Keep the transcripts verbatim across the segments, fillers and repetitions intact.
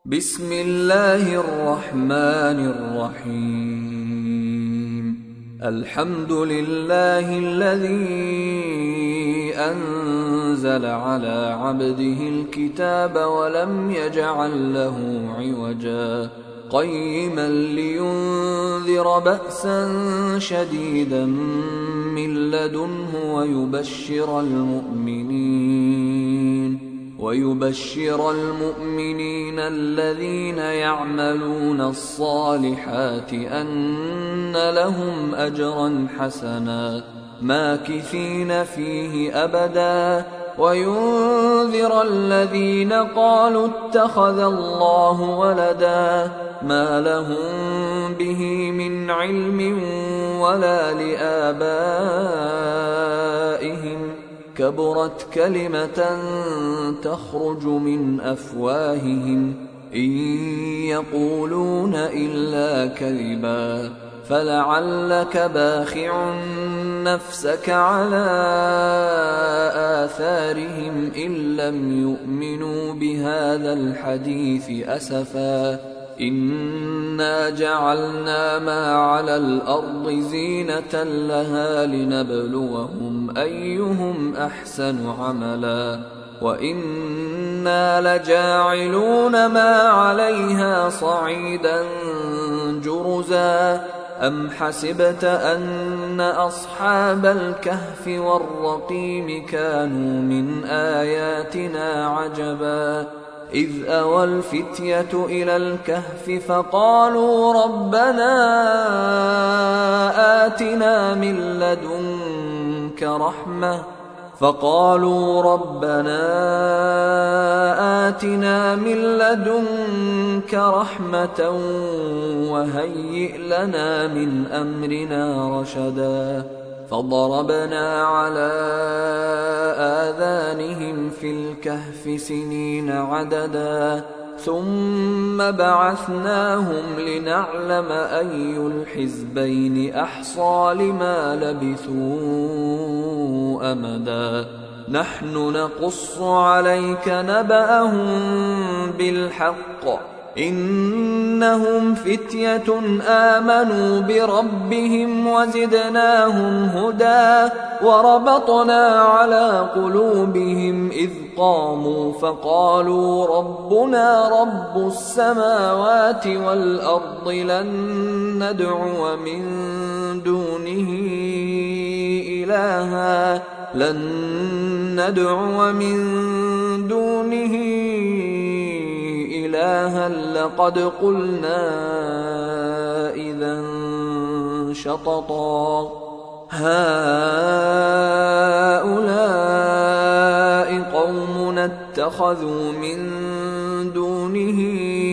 بسم الله الرحمن الرحيم. الحمد لله الذي أنزل على عبده الكتاب ولم يجعل له عوجا قيما لينذر بأسا شديدا من لدنه ويبشر المؤمنين ويبشر المؤمنين الذين يعملون الصالحات أن لهم أجرا حسنا ماكثين فيه أبدا وينذر الذين قالوا اتخذ الله ولدا ما لهم به من علم ولا لآبائهم كبرت كلمة تخرج من أفواههم إن يقولون إلا كذبا فلعلك باخع نفسك على آثارهم إن لم يؤمنوا بهذا الحديث أسفا إنا جعلنا ما على الأرض زينة لها لنبلوهم أيهم أحسن عملا وإنا لجاعلون ما عليها صعيدا جرزا أم حسبت أن أصحاب الكهف والرقيم كانوا من آياتنا عجبا إذ أوى الفتية إلى الكهف فقالوا ربنا آتنا من لدنك رحمة فقالوا ربنا آتنا من لدنك رحمة وهيئ لنا من أمرنا رشدا فضربنا على آذانهم في الكهف سنين عددا ثم بعثناهم لنعلم أي الحزبين أحصى لما لبثوا أمدا نحن نقص عليك نبأهم بالحق إنهم فتية آمنوا بربهم وزدناهم هدى وربطنا على قلوبهم إذ قاموا فقالوا ربنا رب السماوات والأرض لن ندعو من دونه إلها لن ندعو من دونه إلها لقد قلنا إذا شططا هؤلاء قومنا اتخذوا من دونه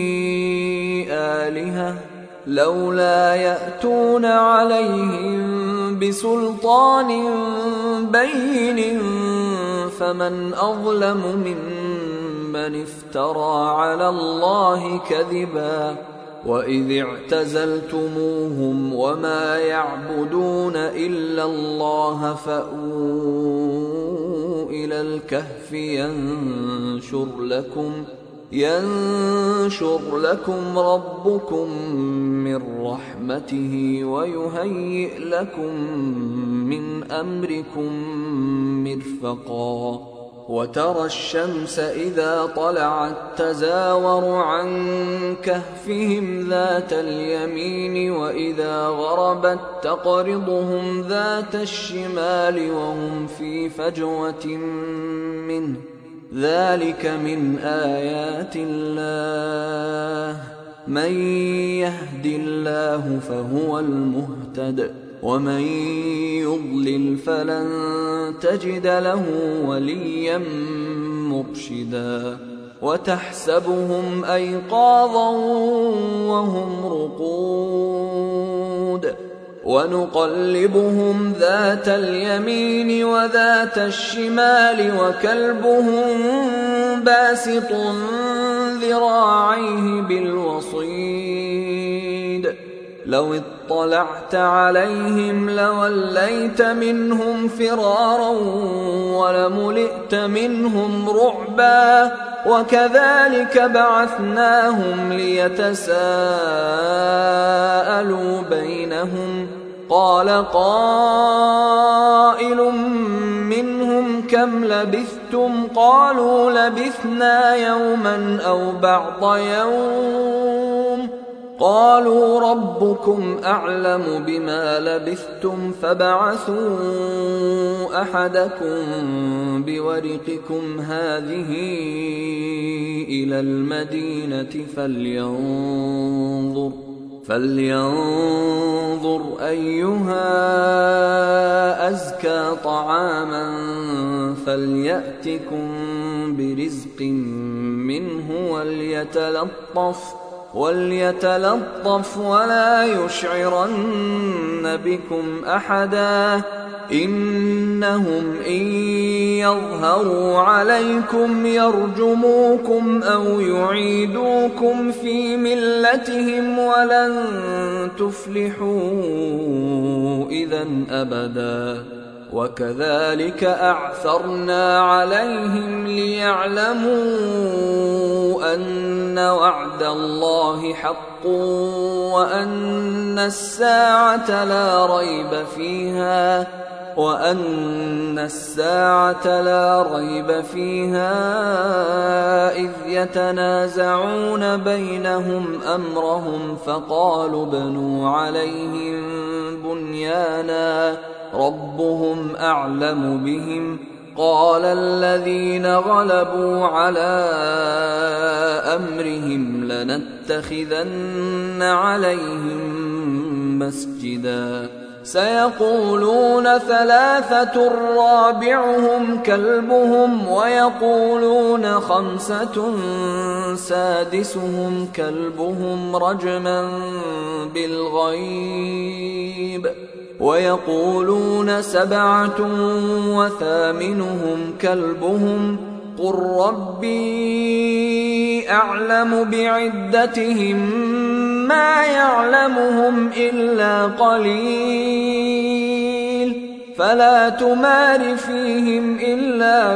آلهة لولا يأتون عليهم بسلطان بين فمن أظلم ممن من افترى على الله كذبا وإذ اعتزلتموهم وما يعبدون إلا الله فأووا إلى الكهف ينشر لكم ينشر لكم ربكم من رحمته ويهيئ لكم من أمركم مرفقا وترى الشمس إذا طلعت تزاور عن كهفهم ذات اليمين وإذا غربت تقرضهم ذات الشمال وهم في فجوة منه ذلك من آيات الله من يهد الله فهو المهتد ومن يضلل فلن تجد له وليا مرشدا وتحسبهم أيقاظا وهم رقود ونقلبهم ذات اليمين وذات الشمال وكلبهم باسط ذراعيه بالوصيد لو اطلعت عليهم لوليت منهم فرارا ولملئت منهم رعبا وكذلك بعثناهم ليتساءلوا بينهم قال قائل منهم كم لبثتم قالوا لبثنا يوما أو بعض يوم قالوا ربكم أعلم بما لبثتم فابعثوا أحدكم بورقكم هذه إلى المدينة فلينظر فلينظر أيها أزكى طعاما فليأتكم برزق منه وليتلطف وليتلطف ولا يشعرن بكم أحدا إنهم إن يظهروا عليكم يرجموكم أو يعيدوكم في ملتهم ولن تفلحوا إذن أبدا وكذلك أعثرنا عليهم ليعلموا أن وعد الله حق وأن الساعة لا ريب فيها وأن الساعة لا ريب فيها إذ يتنازعون بينهم أمرهم فقالوا ابنوا عليهم بنيانا ربهم أعلم بهم قال الذين غلبوا على أمرهم لنتخذن عليهم مسجدا سيقولون ثلاثة رابعهم كلبهم ويقولون خمسة سادسهم كلبهم رجما بالغيب ويقولون سبعة وثامنهم كلبهم قل ربي أعلم بعدتهم ما يعلمهم إلا قليل فلا تمار فيهم إلا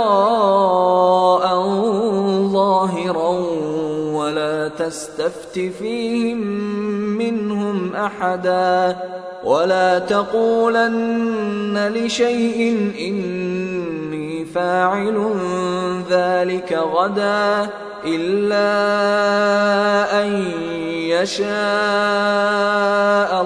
مراء ظاهرا ولا تستفت فيهم منهم أحدا ولا تقولن لشيء إني فاعل ذلك غدا إلا أن يشاء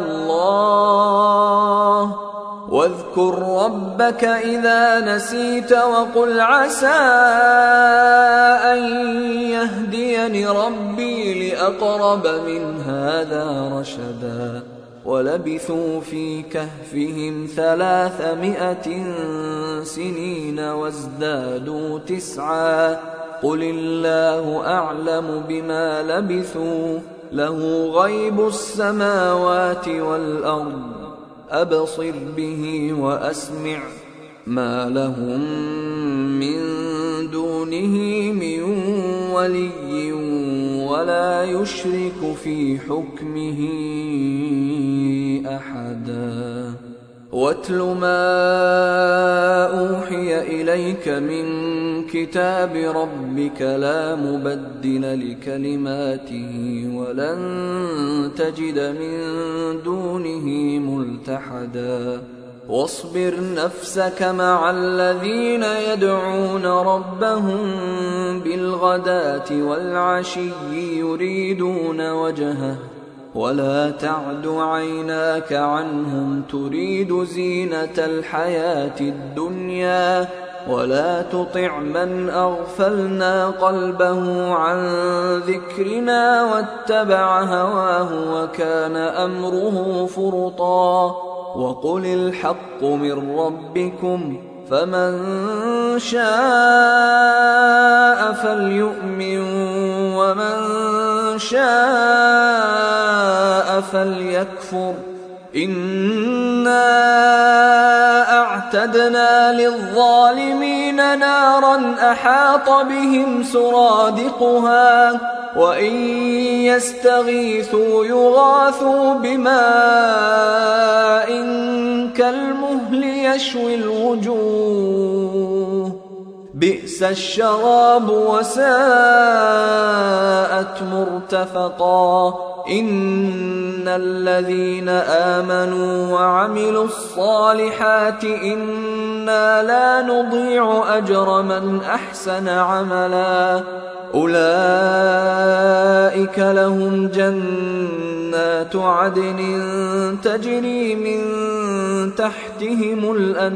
الله واذكر ربك إذا نسيت وقل عسى أن يهديني ربي لأقرب من هذا رشدا ولبثوا في كهفهم ثلاثمائة سنين وازدادوا تسعا قل الله أعلم بما لبثوا له غيب السماوات والأرض أبصر به وأسمع ما لهم من دونه من ولي ولا يشرك في حكمه أحدا واتل ما أوحي إليك من كتاب ربك لا مبدل لكلماته ولن تجد من دونه ملتحدا واصبر نفسك مع الذين يدعون ربهم بالغداة والعشي يريدون وجهه ولا تعد عيناك عنهم تريد زينة الحياة الدنيا ولا تطع من أغفلنا قلبه عن ذكرنا واتبع هواه وكان أمره فرطا وقل الحق من ربكم فمن شاء فليؤمن ومن شاء فليكفر إنا أعتدنا للظالمين نارا أحاط بهم سرادقها وإن يستغيثوا يغاثوا بماء كالمهل يشوي الوجوه بئس الشراب وساءت مرتفقا إن الذين آمنوا وعملوا الصالحات إنا لا نضيع أجر من أحسن عملا أولئك لهم جنات عدن تجري من تحتهم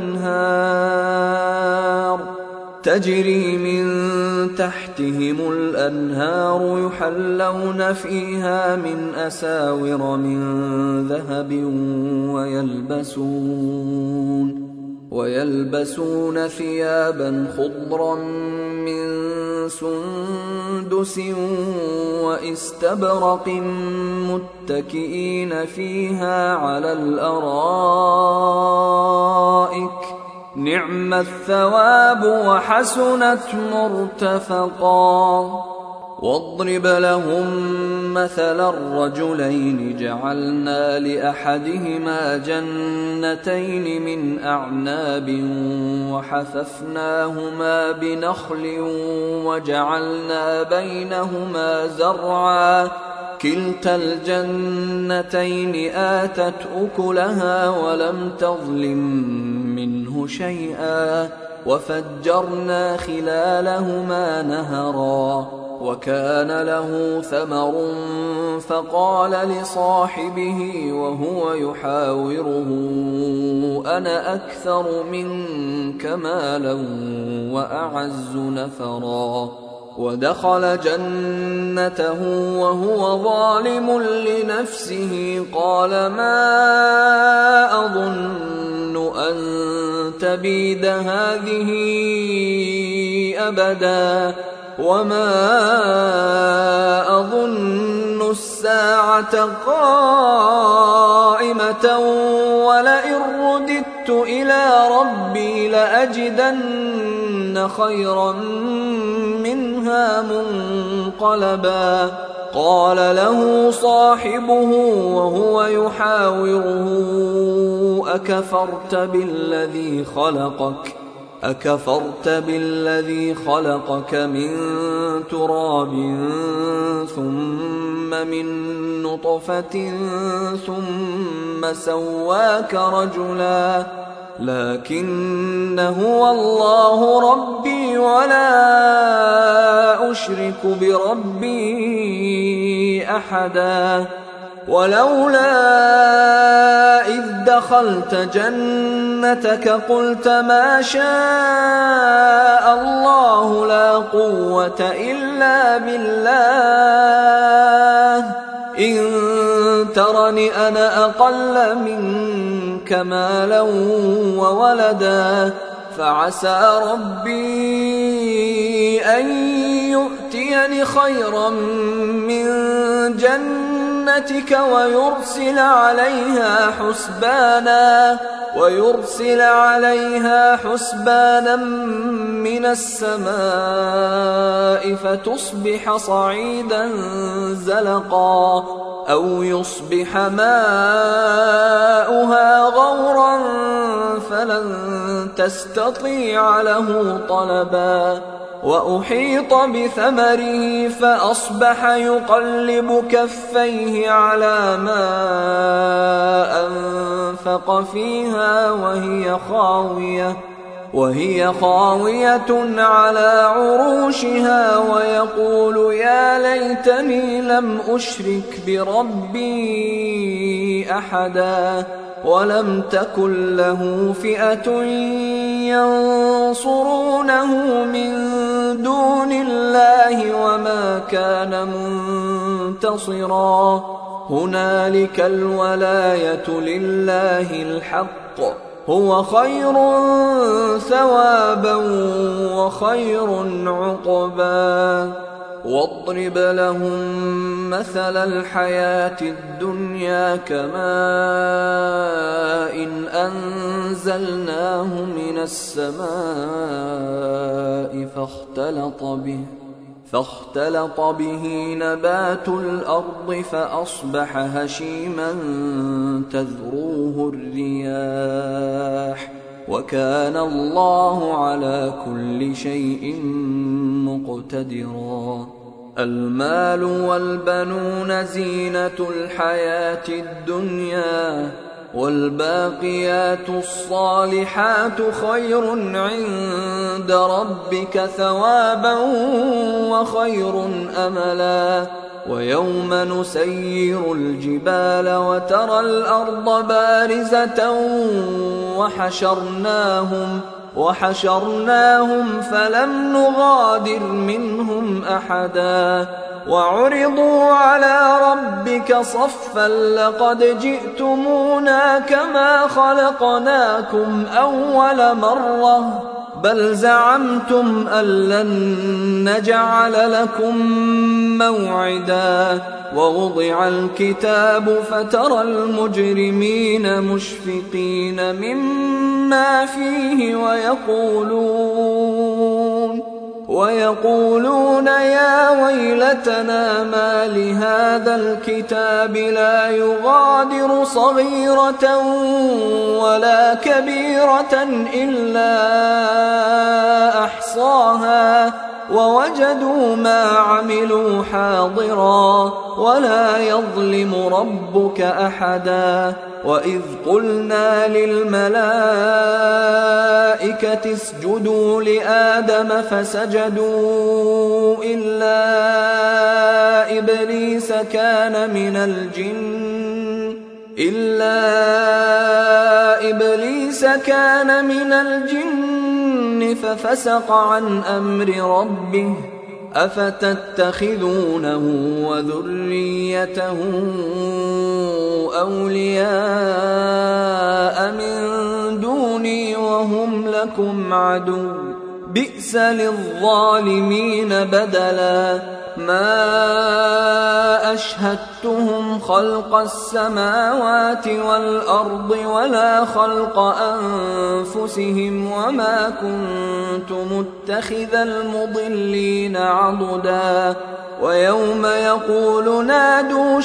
الأنهار تجري من تحتهم الأنهار يحلون فيها من أساور من ذهب ويلبسون ويلبسون ثيابا خضرا من سندس واستبرق متكئين فيها على الأرائك نعم الثواب وحسنت مرتفقا واضرب لهم مثل الرجلين جعلنا لأحدهما جنتين من أعناب وحففناهما بنخل وجعلنا بينهما زرعا كلتا الجنتين آتت أكلها ولم تظلم منه شيئا وفجرنا خلالهما نهرا وكان له ثمر فقال لصاحبه وهو يحاوره أنا أكثر منك مالا وأعز نفرا ودخل جنته وهو ظالم لنفسه قال ما أظن أن تبيد هذه أبدا وما أظن الساعة قائمة ولئن رددت إلى ربي لأجدن خيرا منها منقلبا قال له صاحبه وهو يحاوره أكفرت بالذي خلقك أكفرت بالذي خلقك من تراب ثم من نطفة ثم سواك رجلا لكن هو الله ربي ولا أشرك بربي أحدا ولولا إذ دخلت جنتك قلت ما شاء الله لا قوة إلا بالله إن ترني أنا أقل منك مالا وولدا فعسى ربي أن يؤتيني خيرا من جنتك ويرسل عليها حسبانا ويرسل عليها حسبانا من السماء فتصبح صعيدا زلقا أو يصبح ماؤها غورا فلن تستطيع له طلبا وأحيط بثمره فأصبح يقلب كفيه على ما أنفق فيها وهي خاوية وهي خاوية على عروشها ويقول يا ليتني لم أشرك بربي أحدا ولم تكن له فئة ينصرونه من دون الله وما كان منتصرا هنالك الولاية لله الحق هو خير ثوابا وخير عقبا واضرب لهم مثل الحياة الدنيا كماء إن أنزلناه من السماء فاختلط به فاختلط به نبات الأرض فأصبح هشيما تذروه الرياح وكان الله على كل شيء مقتدرا. المال والبنون زينة الحياة الدنيا، والباقيات الصالحات خير عند ربك ثوابا وخير أملا. ويوم نسير الجبال وترى الأرض بارزة وحشرناهم وحشرناهم فلم نغادر منهم أحدا. وعرضوا على ربك صفا لقد جئتمونا كما خلقناكم أول مرة بل زعمتم أن لن نجعل لكم موعدا. ووضع الكتاب فترى المجرمين مشفقين مما فيه ويقولون ويقولون يا ويلتنا ما لهذا الكتاب لا يغادر صغيرة ولا كبيرة إلا أحصاها ووجدوا ما عملوا حاضرا ولا يظلم ربك أحدا. وإذ قلنا للملائكة اسجدوا لآدم فسجدوا إلا إبليس كان من الجن إلا إبليس كان من الجن ففسق عن أمر ربه أفتتخذونه وذريته أولياء من دوني وهم لكم عدو بئس للظالمين بدلا. ما أشهدتهم خلق السماوات والأرض ولا خلق أنفسهم وما كنت متخذ المضلين عضدا. ويوم يقول نادوا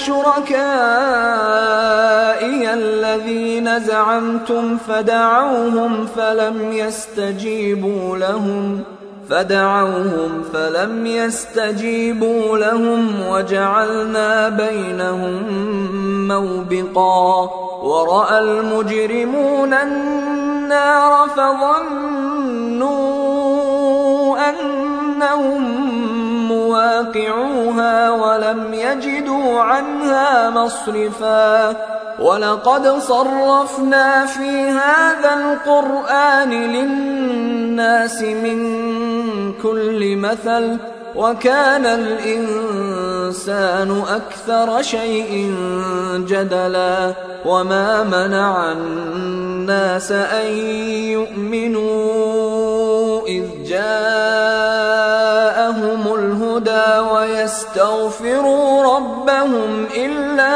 شركائي الذين زعمتم فدعوهم فلم يستجيبوا لهم فدعوهم فلم يستجيبوا لهم وجعلنا بينهم موبقا. ورأى المجرمون النار فظنوا أنهم مواقعوها ولم يجدوا عنها مصرفا. ولقد صرفنا في هذا القرآن للناس من كل مثل وكان الإنسان أكثر شيء جدلا. وما منع الناس أن يؤمنوا إذ جاءهم الهدى ويستغفروا ربهم إلا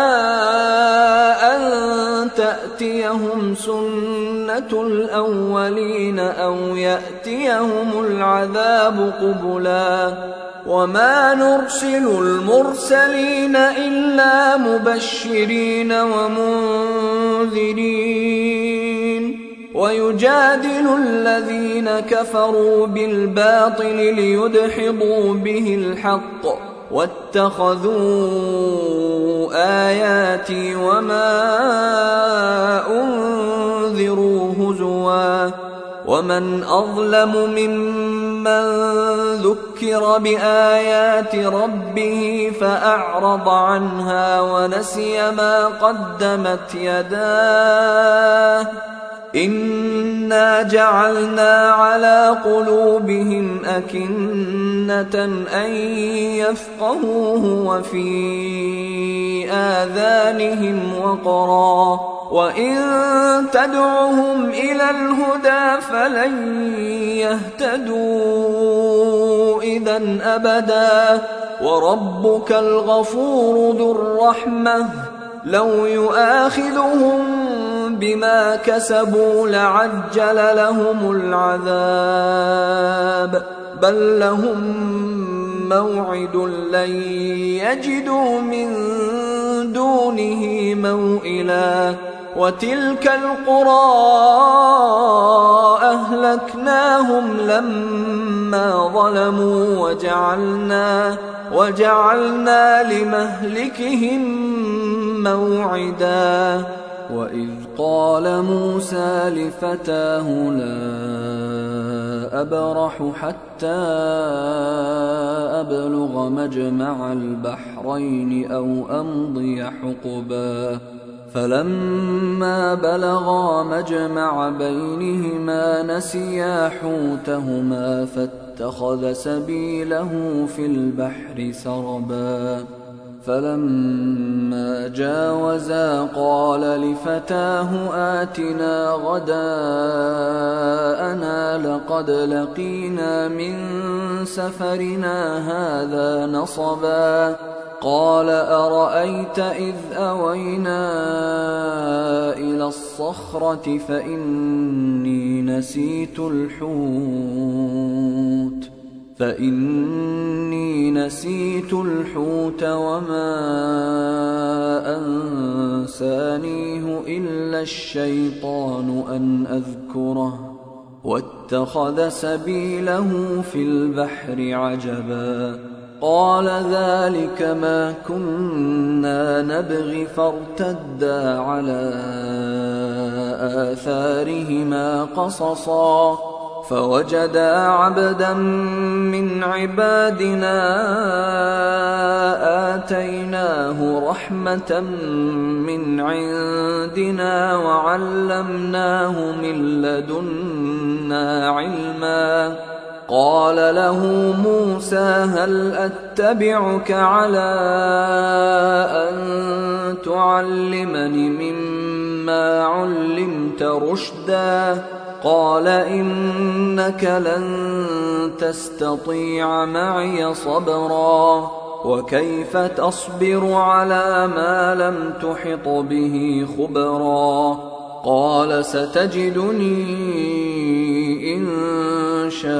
أن تأتيهم سنة الأولين أو يأتيهم العذاب قبلا. وما نرسل المرسلين إلا مبشرين ومنذرين ويجادل الذين كفروا بالباطل ليدحضوا به الحق واتخذوا آياتي وما أنذروا هزوا. ومن أظلم ممن ذكر بآيات ربه فأعرض عنها ونسي ما قدمت يداه إنا جعلنا على قلوبهم أكنة أن يفقهوه وفي آذانهم وقرا وإن تدعهم إلى الهدى فلن يهتدوا إذا أبدا. وربك الغفور ذو الرحمة لو يؤاخذهم بما كسبوا لعجل لهم العذاب بل لهم موعد لن يجدوا من دونه موئلا. وتلك القرى أهلكناهم لما ظلموا وجعلنا, وجعلنا لمهلكهم موعدا وإذ قال موسى لفتاه لا أبرح حتى أبلغ مجمع البحرين أو أمضي حقبا فلما بلغا مجمع بينهما نسيا حوتهما فاتخذ سبيله في البحر سربا فلما جاوزا قال لفتاه آتنا غداءنا لقد لقينا من سفرنا هذا نصبا قال أرأيت إذ أوينا إلى الصخرة فإني نسيت الحوت فإني نسيت الحوت وما أنسانيه إلا الشيطان أن أذكره واتخذ سبيله في البحر عجبا قال ذلك ما كنا نبغي فارتدا على آثارهما قصصا فوجدا عبدا من عبادنا آتيناه رحمة من عندنا وعلمناه من لدنا علما قال له موسى هل أتبعك على أن تعلمني مما علمت رشدا قال إنك لن تستطيع معي صبرا وكيف تصبر على ما لم تحط به خبرا قال ستجدني إن شاء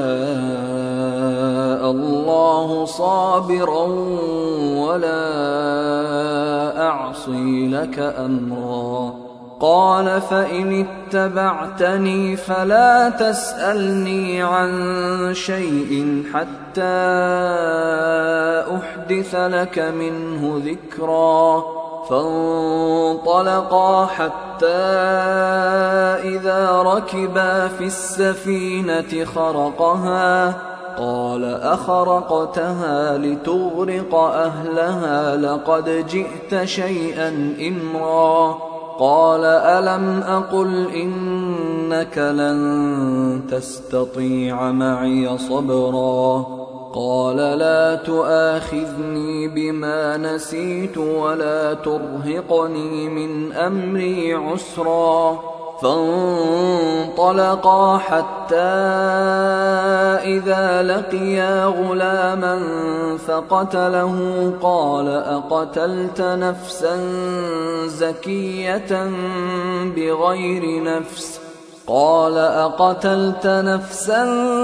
الله صابرا ولا أعصي لك أمرا قال فإن اتبعتني فلا تسألني عن شيء حتى أحدث لك منه ذكرا فانطلقا حتى إذا ركبا في السفينة خرقها قال أخرقتها لتغرق أهلها لقد جئت شيئا إمرا قال ألم أقل إنك لن تستطيع معي صبرا قال لا تؤاخذني بما نسيت ولا ترهقني من أمري عسرا فانطلقا حتى إذا لقيا غلاما فقتله قال أقتلت نفسا زكية بغير نفس قال أقتلت نفسا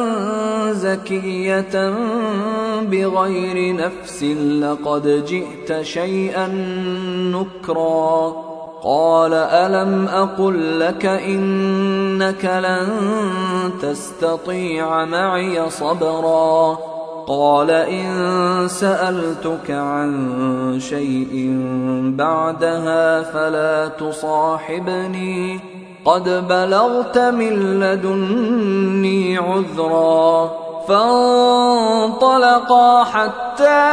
زكية بغير نفس لقد جئت شيئا نكرا قال ألم أقل لك إنك لن تستطيع معي صبرا قال إن سألتك عن شيء بعدها فلا تصاحبني قد بلغت من لدني عذرا فانطلقا حتى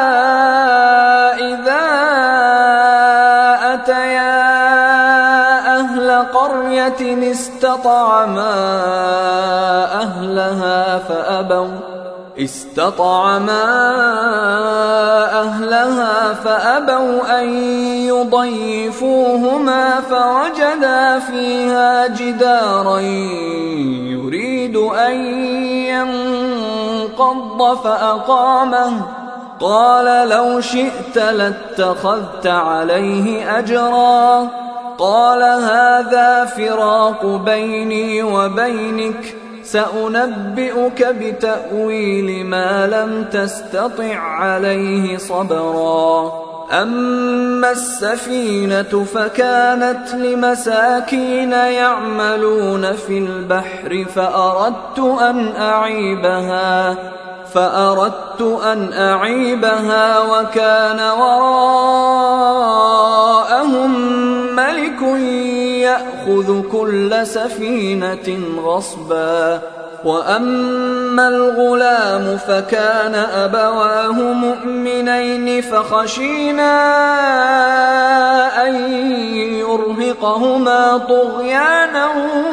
إذا أتيا أهل قرية استطعما أهلها فأبوا استطعما أهلها فأبوا أن يضيفوهما فوجدا فيها جدارا يريد أن ينقض فأقامه قال لو شئت لاتخذت عليه أجرا قال هذا فراق بيني وبينك سأنبئك بتأويل ما لم تستطع عليه صبرا أما السفينة فكانت لمساكين يعملون في البحر فأردت أن أعيبها فأردت أن أعيبها وكان وراءهم ملك يأخذ كل سفينة غصبا. وأما الغلام فكان أبواه مؤمنين فخشينا أن يرهقهما طغيانا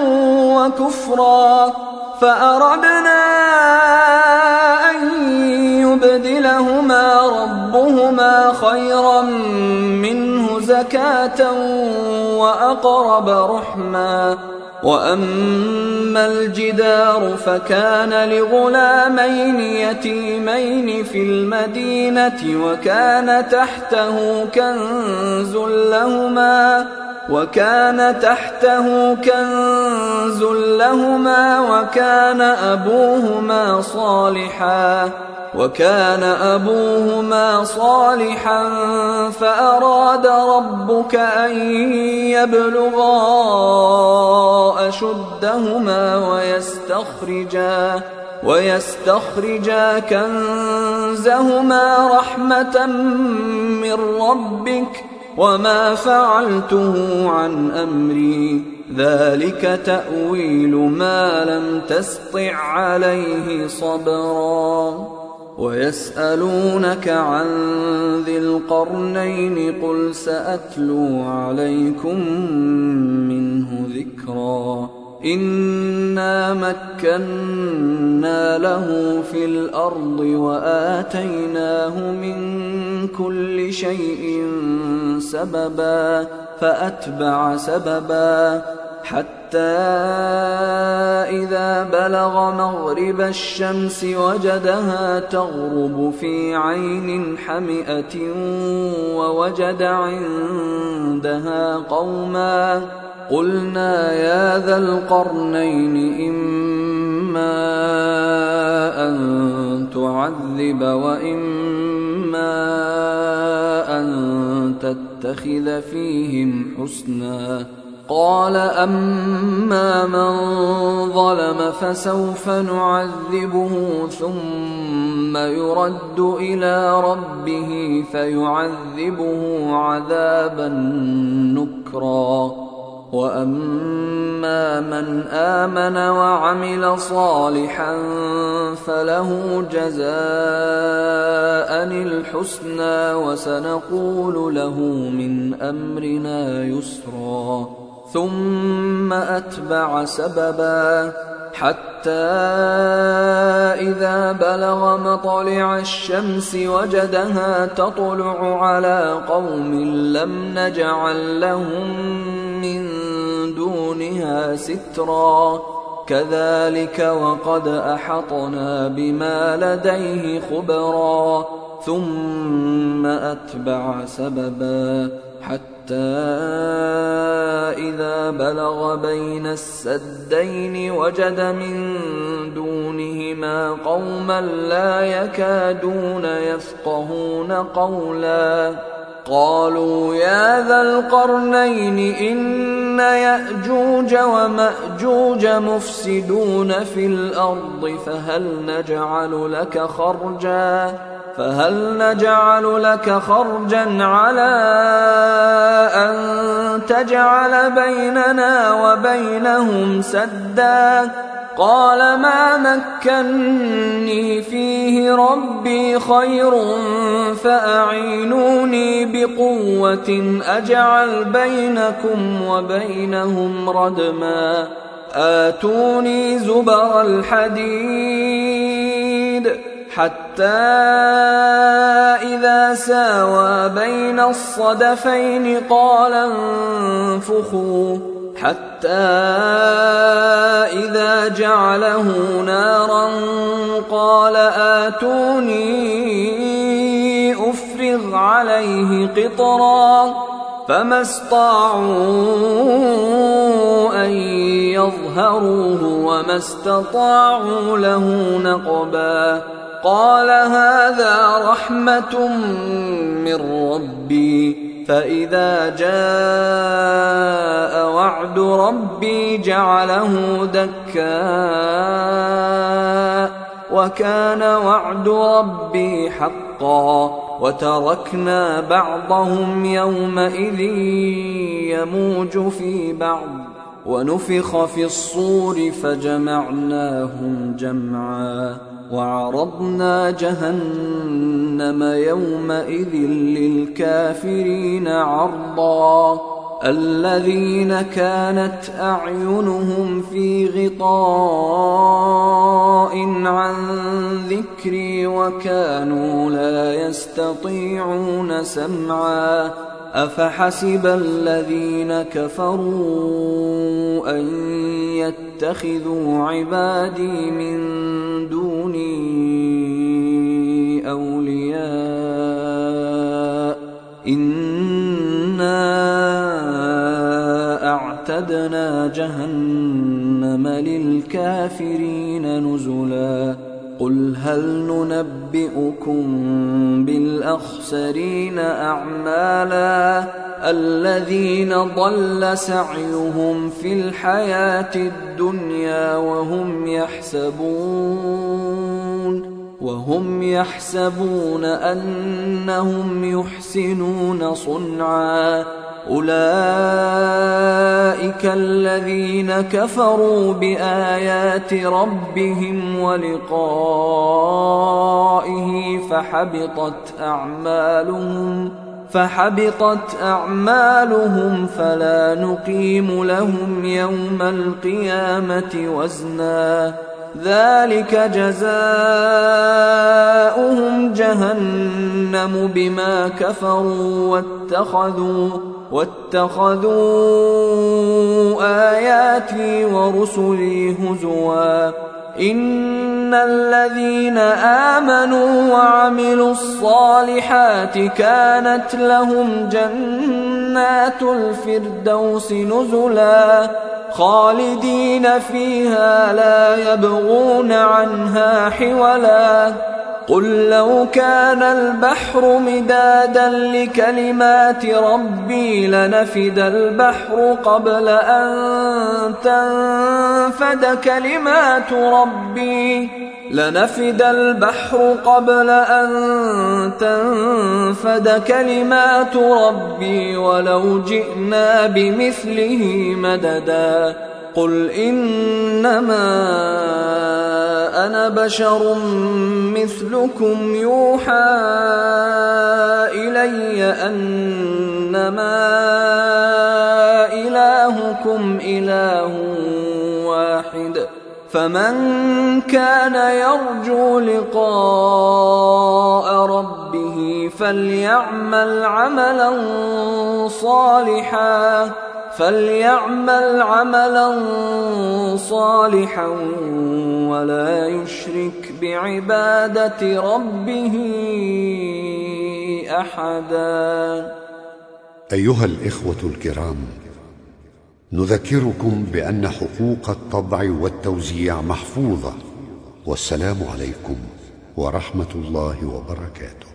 وكفرا فأردنا أن يبدلهما ربهما خيرا منه زكاة وأقرب رحما. وأما الجدار فكان لغلامين يتيمين في المدينة وكان تحته كنز لهما وكان تحته كنز لهما وكان أبوهما صالحا وكان أبوهما صالحا فأراد ربك أن يبلغا أشدهما ويستخرجا ويستخرجا كنزهما رحمة من ربك وما فعلته عن أمري ذلك تأويل ما لم تسطع عليه صبرا. ويسألونك عن ذي القرنين قل سأتلو عليكم منه ذكرا. إنا مكنا له في الأرض وآتيناه من كل شيء سببا فأتبع سببا حتى إذا بلغ مغرب الشمس وجدها تغرب في عين حمئة ووجد عندها قوما قلنا يا ذا القرنين إما أن تعذب وإما أن تتخذ فيهم حسنا. قال أما من ظلم فسوف نعذبه ثم يرد إلى ربه فيعذبه عذابا نكرا. وأما من آمن وعمل صالحا فله جزاء الحسنى وسنقول له من أمرنا يسرا. ثم أتبع سببا حتى إذا بلغ مطلع الشمس وجدها تطلع على قوم لم نجعل لهم من دونها سترا كذلك وقد أحطنا بما لديه خبرا. ثم أتبع سببا حتى إذا بلغ بين السدين وجد من دونهما قوما لا يكادون يفقهون قولا. قالوا يا ذا القرنين إن يأجوج ومأجوج مفسدون في الأرض فهل نجعل لك خرجا فهل نجعل لك خرجا على أن تجعل بيننا وبينهم سدا. قال ما مكني فيه ربي خير فأعينوني بقوة أجعل بينكم وبينهم ردما. آتوني زبر الحديد حتى إذا ساوى بين الصدفين قال انفخوا حتى إذا جعله نارا قال آتوني أفرغ عليه قطرا. فما استطاعوا أن يظهروه وما استطاعوا له نقبا. قال هذا رحمة من ربي فإذا جاء وعد ربي جعله دكاء وكان وعد ربي حقا وتركنا بعضهم يومئذ يموج في بعض ونفخ في الصور فجمعناهم جمعا وعرضنا جهنم يومئذ للكافرين عرضا الذين كانت أعينهم في غطاء عن ذكري وكانوا لا يستطيعون سمعا أفحسب الذين كفروا أن يتخذوا عبادي من دوني أولياء إنا أعتدنا جهنم للكافرين نزلا قل هل ننبئكم بالأخسرين أعمالا الذين ضل سعيهم في الحياة الدنيا وهم يحسبون وهم يحسبون أنهم يحسنون صنعا أولئك الذين كفروا بآيات ربهم ولقائه فحبطت أعمالهم فحبطت أعمالهم فلا نقيم لهم يوم القيامة وزنا ذلك جزاؤهم جهنم بما كفروا واتخذوا واتخذوا آياتي ورسلي هزوا إن الذين آمنوا وعملوا الصالحات كانت لهم جنات الفردوس نزلا خالدين فيها لا يبغون عنها حولا قل لو كان البحر مدادا لكلمات ربي لنفد البحر قبل أن تنفد كلمات ربي لنفد البحر قبل أن تنفد كلمات ربي ولو جئنا بمثله مددا قل إنما أنا بشر مثلكم يوحى إلي أنما إلهكم إله واحد فمن كان يرجو لقاء ربه فليعمل عملا صالحا فليعمل عملا صالحا ولا يشرك بعبادة ربه أحدا. أيها الإخوة الكرام، نذكركم بأن حقوق الطبع والتوزيع محفوظة، والسلام عليكم ورحمة الله وبركاته.